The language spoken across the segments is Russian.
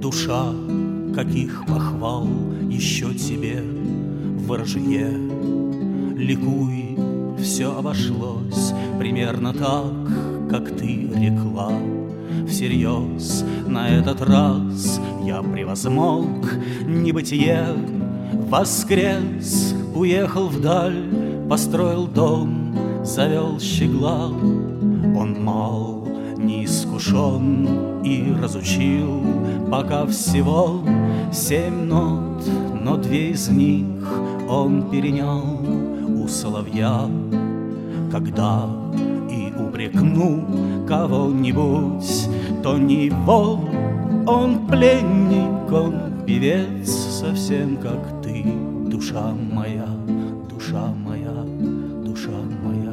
Душа, каких похвал еще тебе в ржье. Ликуй, все обошлось примерно так, как ты рекла. Всерьез на этот раз я превозмог небытие. Воскрес, уехал вдаль, построил дом, завел щегла. Он мал, неискушен и разучил пока всего 7 нот, но 2 из них он перенял у соловья. Когда и упрекну кого-нибудь, то не его, он пленник, он певец, совсем как ты, душа моя, душа моя, душа моя.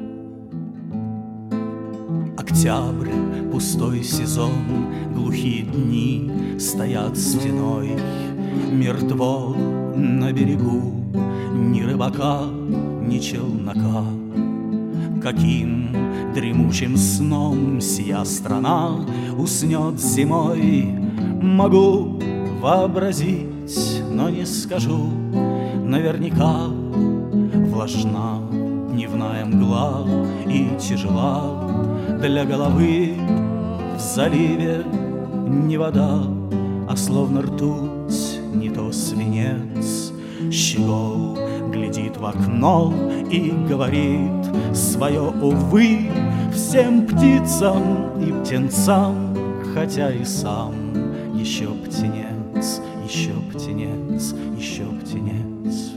Октябрь, пустой сезон, глухие дни стоят стеной. Мертво на берегу ни рыбака, ни челнока. Каким дремучим сном сия страна уснет зимой, могу вообразить, но не скажу наверняка. Влажна дневная мгла и тяжела для головы. В заливе не вода, а словно ртуть, не то свинец. Щегол глядит в окно и говорит свое увы всем птицам и птенцам, хотя и сам еще птенец, еще птенец, еще птенец.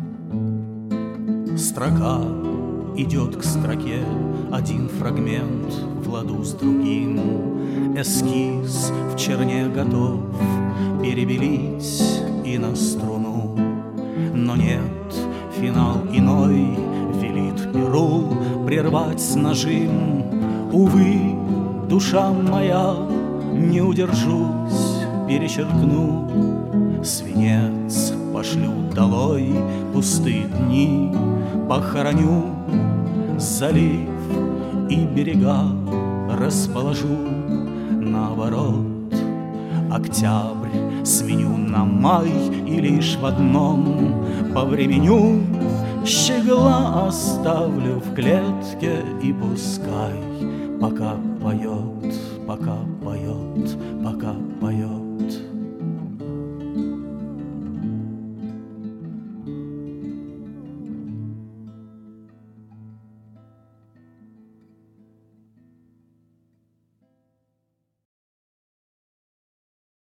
Строка идет к строке, один фрагмент в ладу с другим. Эскиз в черне готов перебелить и на струну. Но нет, финал иной велит перу прервать с нажим. Увы, душа моя, не удержусь, перечеркну. Свинец пошлю долой, пустые дни похороню. Залив и берега расположу наоборот. Октябрь сменю на май, и лишь в одном повременю. Щегла оставлю в клетке, и пускай пока поет, пока поет, пока